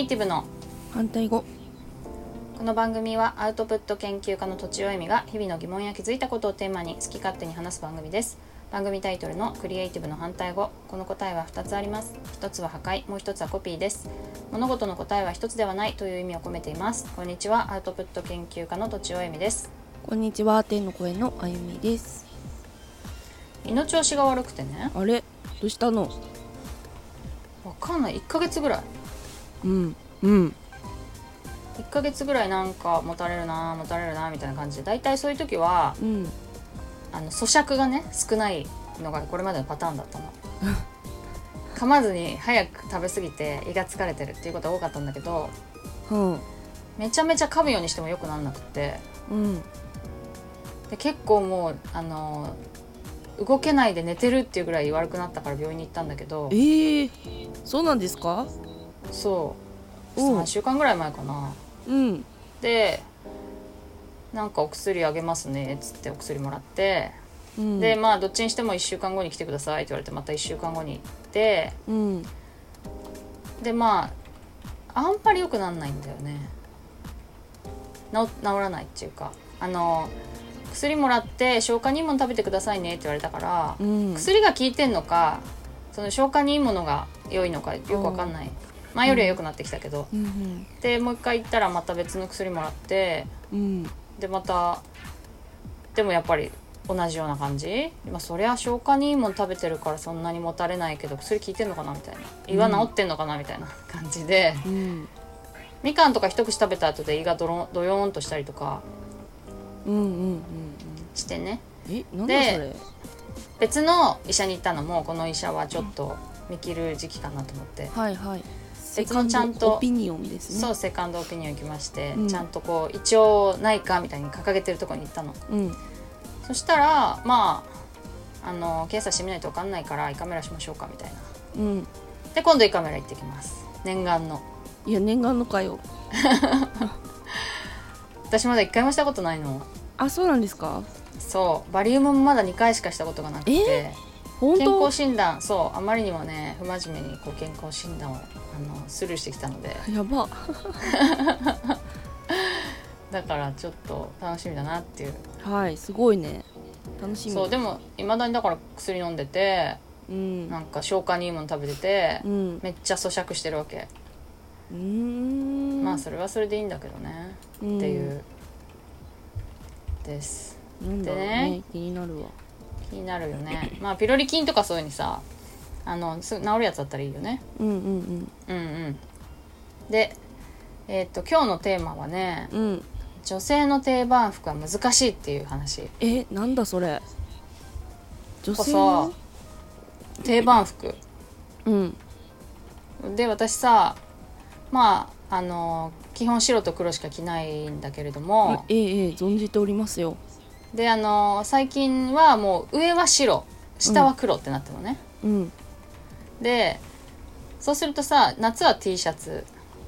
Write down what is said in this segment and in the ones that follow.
イティブの反対語。 この番組はアウトプット研究家のとちおえみが日々の疑問や気づいたことをテーマに好き勝手に話す番組です。番組タイトルのクリエイティブの反対語、この答えは2つあります。1つは破壊、もう1つはコピーです。物事の答えは1つではないという意味を込めています。こんにちは、アウトプット研究家のとちおえみです。 こんにちは、天の声のあゆみです。 胃の調子が悪くてね。 あれ、どうしたの？ わかんない。1ヶ月ぐらい 1 ヶ月ぐらいなんかもたれるなみたいな感じで、だいたいそういう時は、咀嚼がね少ないのがこれまでのパターンだったの噛まずに早く食べ過ぎて胃が疲れてるっていうことが多かったんだけど、めちゃめちゃ噛むようにしても良くなんなくて、で結構もう動けないで寝てるっていうぐらい悪くなったから病院に行ったんだけど、 そうなんですか？ そう3週間ぐらい前かな。でなんかお薬あげますねっつってお薬もらって、でまあどっちにしても1週間後に来てくださいって言われて、また1週間後に行って、でまああんまり良くなんないんだよね。治らないっていうか、薬もらって消化にいいもの食べてくださいねって言われたから、薬が効いてんのかその消化にいいものが良いのかよく分かんない。前よりは良くなってきたけど、でもう一回行ったらまた別の薬もらって、でまたでもやっぱり同じような感じ、そりゃ消化にいいもの食べてるからそんなにもたれないけど薬効いてんのかなみたいな、胃は治ってんのかなみたいな感じで、みかんとか一口食べた後で胃がドヨーンとしたりとかしてね。 なんだそれ。 で別の医者に行ったのも、この医者はちょっと見切る時期かなと思って、 セカンドオピニオンですね。 そうセカンドオピニオン行きまして、ちゃんとこう一応ないかみたいに掲げてるところに行ったの、そしたら検査してみないと分かんないから胃カメラしましょうかみたいな、で今度胃カメラ行ってきます。念願の。 いや念願のかよ私まだ1回もしたことないの。 あ、そうなんですか？ そうバリウムもまだ2回しかしたことがなくて、 本当？ 健康診断、そうあまりにもね不真面目にこう健康診断をスルーしてきたので、 やばだからちょっと楽しみだなっていう。 すごいね、楽しみ。 そうでも未だにだから薬飲んでて、なんか消化にいいもの食べてて、めっちゃ咀嚼してるわけ。まあそれはそれでいいんだけどね、っていうです。 なんだろうね、気になるわ。 気になるよねまあピロリ菌とかそういうにさすぐ治るやつだったらいいよね。で今日のテーマはね、女性の定番服は難しいっていう話。 なんだそれ。女性の定番服、で私さ、基本白と黒しか着ないんだけれども、 存じておりますよ。 で最近はもう上は白下は黒ってなってるのね、でそうするとさ、夏は T シャツ、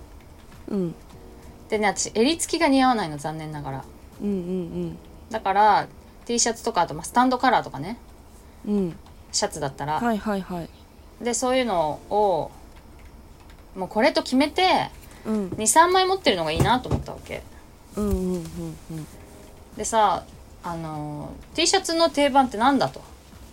でね、私襟付きが似合わないの、残念ながら。だから T シャツとか、あとスタンドカラーとかね、シャツだったら、でそういうのをもうこれと決めて、2,3 枚持ってるのがいいなと思ったわけ。でさT シャツの定番ってなんだと。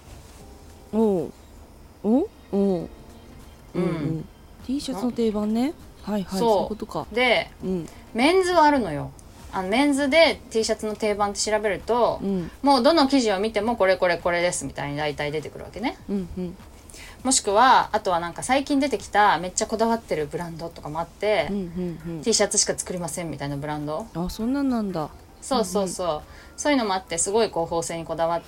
T シャツの定番ね。そういうことか。 で、メンズはあるのよ。メンズで T シャツの定番って調べると、もうどの記事を見てもこれですみたいに大体出てくるわけね。もしくはあとはなんか最近出てきためっちゃこだわってるブランドとかもあって、T シャツしか作りませんみたいなブランド。 そんなんなんだ。 そういうのもあって、すごいこう縫製にこだわって、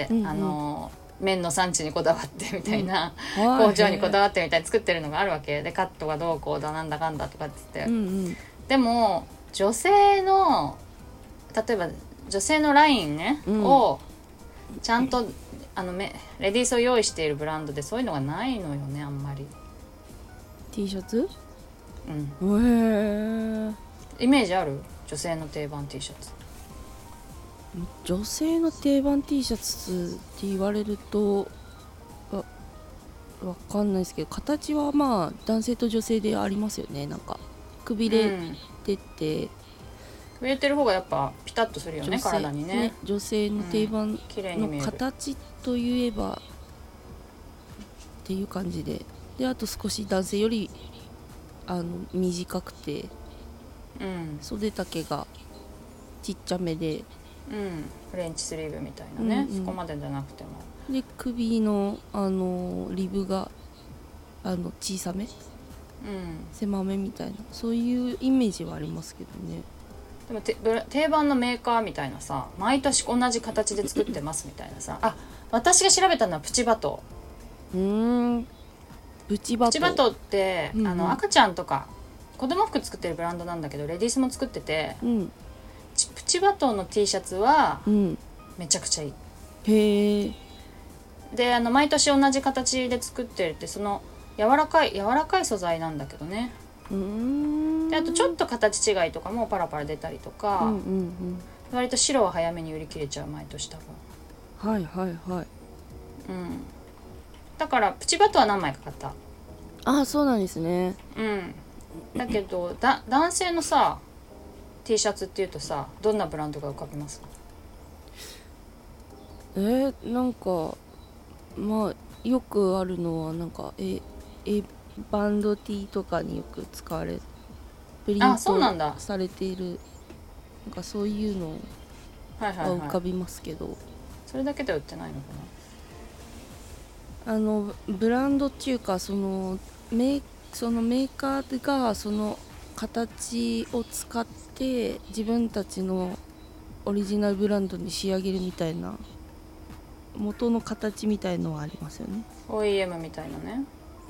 綿の産地にこだわってみたいな、工場にこだわってみたいに作ってるのがあるわけで、カットがどうこうだなんだかんだとかって言って、でも女性の例えば女性のラインね、をちゃんとレディースを用意しているブランドでそういうのがないのよね、あんまり。 T シャツ？ イメージある？女性の定番 T シャツ。 女性の定番 T シャツって言われるとわかんないですけど、形は男性と女性でありますよね。なんかくびれてて、 くびれてる方がやっぱピタッとするよね、体にね。 女性の定番の形といえばっていう感じで、であと少し男性より短くて、袖丈がちっちゃめで、 フレンチスリーブみたいなね、そこまでじゃなくても。 で首のリブが小さめ、狭めみたいな、そういうイメージはありますけどね。 でも定番のメーカーみたいなさ、毎年同じ形で作ってますみたいなさあ、私が調べたのはプチバト。 プチバトって、赤ちゃんとか子供服作ってるブランドなんだけど、レディースも作ってて、プチバトの T シャツはめちゃくちゃいい。 へえ。 で毎年同じ形で作ってるって、その柔らかい素材なんだけどね。であとちょっと形違いとかもパラパラ出たりとか、割と白は早めに売り切れちゃう、毎年多分。 はいはいはい。 だからプチバトは何枚か買った。 あ、そうなんですね。 だけど男性のさ T シャツっていうとさ、どんなブランドが浮かびます？ なんかまあよくあるのはなんかバンド T とかによく使われ、プリントされている、なんかそういうのが浮かびますけど、 それだけで売ってないのかな。ブランドっていうか、そのメーカーがその形を使って自分たちのオリジナルブランドに仕上げるみたいな、元の形みたいのはありますよね。 OEM みたいなね。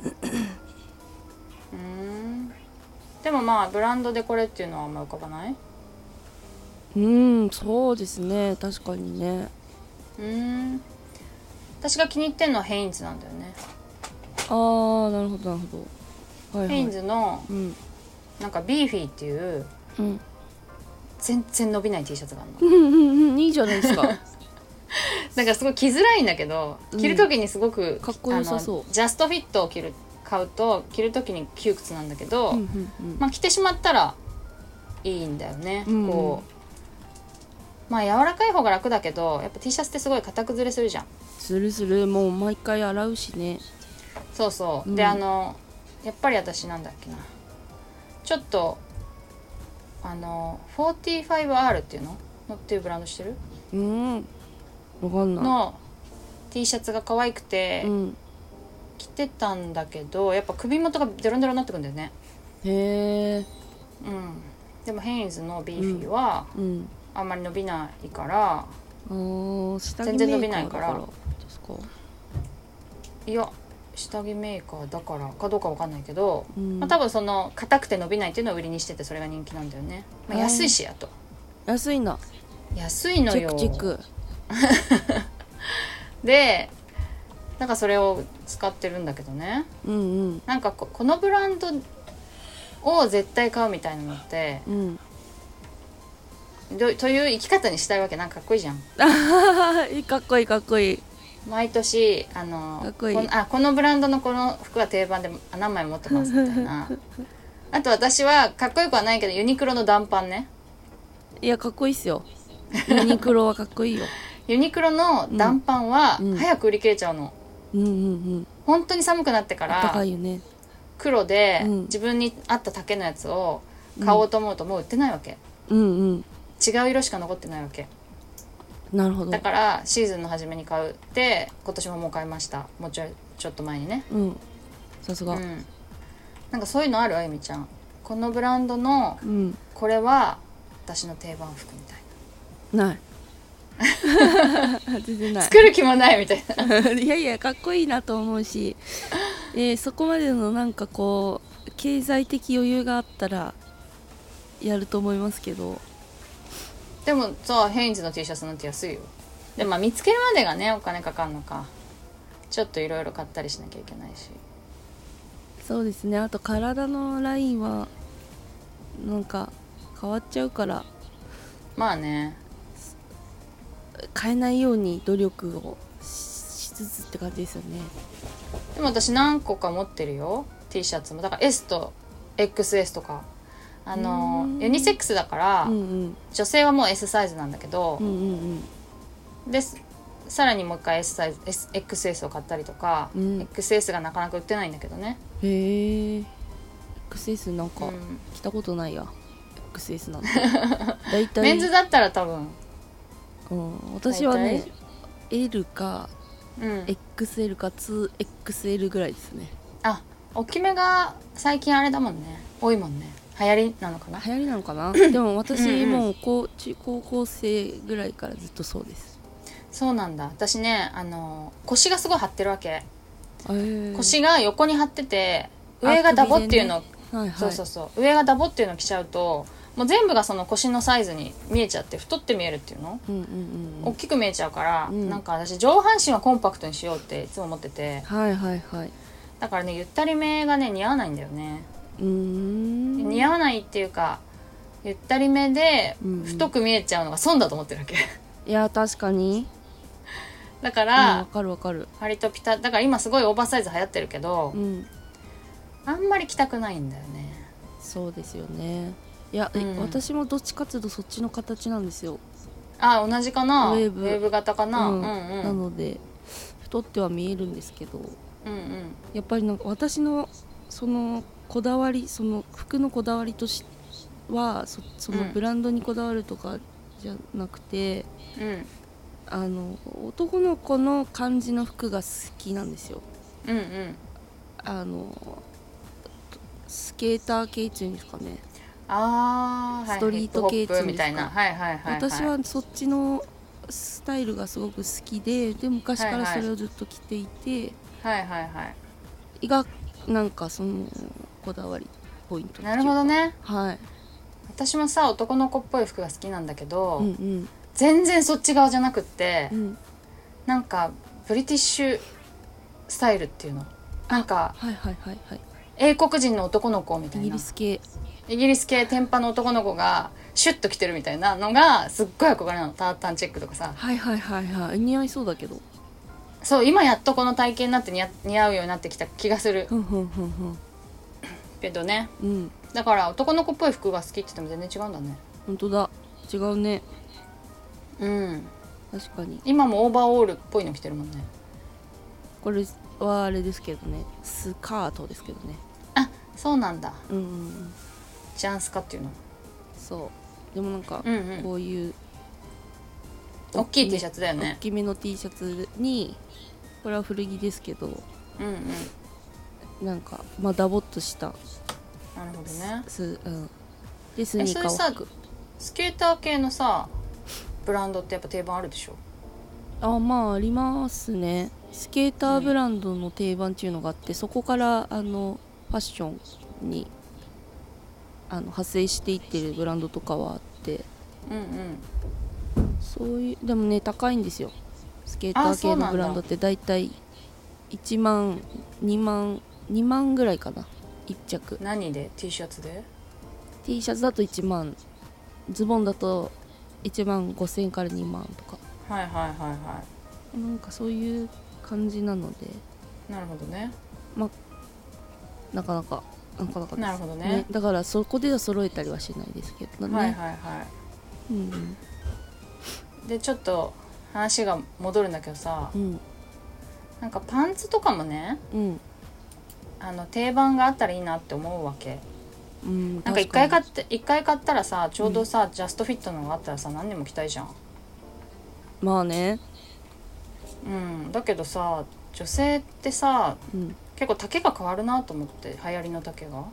でもまあブランドでこれっていうのはあんま浮かばない？ そうですね、確かにね。 私が気に入ってるのはヘインズなんだよね。 ああ、なるほどなるほど。 ヘインズの、なんかビーフィーっていう、全然伸びない T シャツがあるの。いいじゃないですか。 だからすごい着づらいんだけど、着る時にすごく、 かっこよさそう。 ジャストフィットを買うと着る時に窮屈なんだけど、まあ着てしまったらいいんだよね。こうまあ柔らかい方が楽だけど、やっぱ T シャツってすごい型崩れするじゃん。 する、もう毎回洗うしね。 そうそう、でやっぱり私なんだっけな、ちょっと45R っていうのっていうブランドしてる？ わかんない。 の T シャツが可愛くて、着てたんだけど、やっぱ首元がデロンデロになってくんだよね。 へえ。 でもヘインズのビーフィーはあんまり伸びないから、全然伸びないから。いや下着メーカーだからかどうかわかんないけど、多分その硬くて伸びないっていうのを売りにしてて、それが人気なんだよね。安いし、あと安いんだ。 安いのよ。 チェックでなんかそれを使ってるんだけどね、なんかこのブランドを絶対買うみたいなのって、という生き方にしたいわけ。なんかかっこいいじゃん。 かっこいいかっこいい。 毎年かっこいい。このブランドのこの服は定番で何枚も持ってますみたいな。あと私はかっこよくはないけどユニクロの短パンね。 いやかっこいいっすよ。ユニクロはかっこいいよ。 ユニクロの短パンは早く売り切れちゃうの。本当に寒くなってから高いよね。 黒で自分に合った丈のやつを買おうと思うともう売ってないわけ。違う色しか残ってないわけ。 なるほど。 だからシーズンの初めに買うって今年ももう買いました。もうちょっと前にね。 さすが。 なんかそういうのある？あゆみちゃん、このブランドのこれは私の定番服みたいな。ない。全然ない。 作る気もないみたいな。 いやいやかっこいいなと思うし、そこまでのなんかこう経済的余裕があったらやると思いますけど。 でもさ、ヘインズの T シャツなんて安いよ。でも見つけるまでがねお金かかるのか、ちょっといろいろ買ったりしなきゃいけないし。 そうですね。あと体のラインはなんか変わっちゃうから、 まあね、 変えないように努力をしつつって感じですよね。 でも私何個か持ってるよ T シャツも。だから S と XS とかユニセックスだから、女性はもう S サイズなんだけど、でさらにもう一回 S サイズ XS を買ったりとか、XS がなかなか売ってないんだけどね。 へえ。XS なんか着たことないや、XS なんてだいたいメンズだったら多分、 私はね L か、XL か 2XL ぐらいですね。 大きめが最近あれだもんね、多いもんね。流行りなのかな。 流行りなのかなでも私もう高校生ぐらいからずっとそうです。 そうなんだ。私ね、腰がすごい張ってるわけ。腰が横に張ってて、上がダボっていうの、そう上がダボっていうの着ちゃうと、もう全部がその腰のサイズに見えちゃって、太って見えるっていうの、大きく見えちゃうから、なんか私上半身はコンパクトにしようっていつも思ってて、だからね、ゆったりめがね似合わないんだよね。似合わないっていうか、ゆったりめで太く見えちゃうのが損だと思ってるわけ。 いや確かに。 だから、 わかるわかる。 割とだから今すごいオーバーサイズ流行ってるけど、あんまり着たくないんだよね。 そうですよね。いや、私もどっちかっていうとそっちの形なんですよ。 同じかな。ウェーブ型かな。 なので太っては見えるんですけど、やっぱりなんか私のそのこだわり、その服のこだわりとしてはそのブランドにこだわるとかじゃなくて、男の子の感じの服が好きなんですよ。スケーター系っていうんですかね。ストリート系っていうんですか。私はそっちのスタイルがすごく好きで、昔からそれをずっと着ていて、がなんかそのこだわりポイント。 なるほどね。私もさ、男の子っぽい服が好きなんだけど、全然そっち側じゃなくって、なんかブリティッシュスタイルっていうの、なんか英国人の男の子みたいな、イギリス系天パの男の子がシュッと着てるみたいなのがすっごい憧れなの。タータンチェックとかさ。 似合いそうだけど。 そう、今やっとこの体型になって似合うようになってきた気がするけどね。だから男の子っぽい服が好きって言っても全然違うんだね。 本当だ、違うね。確かに。 今もオーバーオールっぽいの着てるもんね。 これはあれですけどね、スカートですけどね。 そうなんだ。ジャンスカっていうの。 そう。でもなんかこういう大きい T シャツだよね。 大きめの T シャツに、これは古着ですけど、なんかダボっとした。 なるほどね。 でスニーカーを履く。 スケーター系のさブランドってやっぱ定番あるでしょ。 ありますね。スケーターブランドの定番っていうのがあって、そこからファッションに派生していってるブランドとかはあって、そういう。でもね、高いんですよ。スケーター系のブランドってだいたい1万2万ぐらいかな、1着。 何で？ T シャツで？ T シャツだと1万、ズボンだと1万5千円から2万とか。なんかそういう感じなので。 なるほどね。 なかなかです。 なるほどね。 だからそこでは揃えたりはしないですけどね。 でちょっと話が戻るんだけどさ、なんかパンツとかもね、定番があったらいいなって思うわけ。なんか一回買ったらさ、ちょうどさ、ジャストフィットのがあったらさ、何年も着たいじゃん。 まあね。 だけどさ、女性ってさ、結構丈が変わるなと思って、流行りの丈が。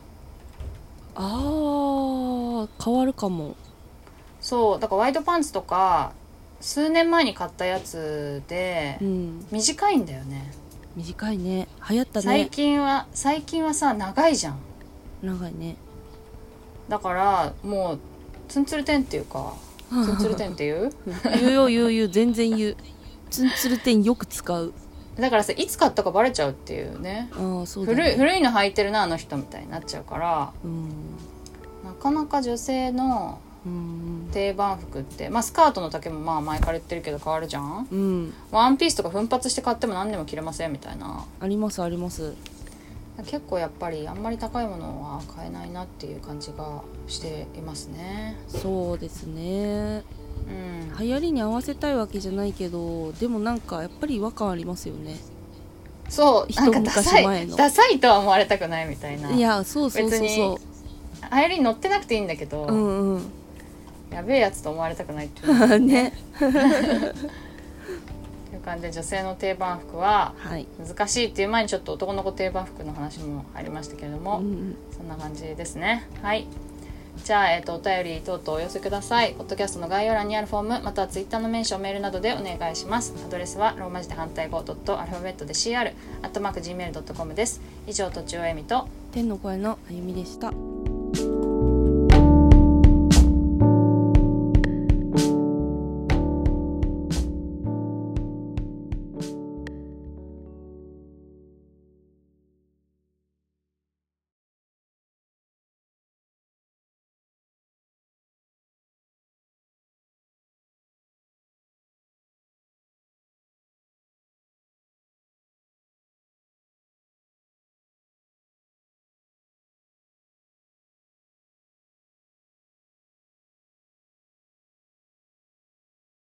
変わるかも。 そうだからワイドパンツとか数年前に買ったやつで、短いんだよね。 短いね。流行ったね。 最近はさ、長いじゃん。 長いね。 だからもうツンツルテンっていうか、ツンツルテンっていう言う全然言う。ツンツルテンよく使う。 だからさ、いつ買ったかバレちゃうっていうね。 そうだね。 古いの履いてるなあの人みたいになっちゃうから、なかなか女性の定番服って、スカートの丈も前から言ってるけど変わるじゃん。ワンピースとか奮発して買っても何でも着れませんみたいな。 ありますあります。 結構やっぱりあんまり高いものは買えないなっていう感じがしていますね。 そうですね、 うん、 流行りに合わせたいわけじゃないけど、でもなんかやっぱり違和感ありますよね。 そうなんか一昔前のダサいとは思われたくないみたいな。 いやそうそうそうそう、 別に流行りに乗ってなくていいんだけど、 うんうん、 やべえやつと思われたくないっていうねという感じで、女性の定番服は難しいっていう前にちょっと男の子定番服の話もありましたけれども、そんな感じですね。はい、じゃあ、お便り等々お寄せください。ポッドキャストの概要欄にあるフォーム、またはツイッターのメンション、メールなどでお願いします。アドレスはローマ字で反対語アルファベットで CR @gmail.com です。以上、とちおえみと天の声のあゆみでした。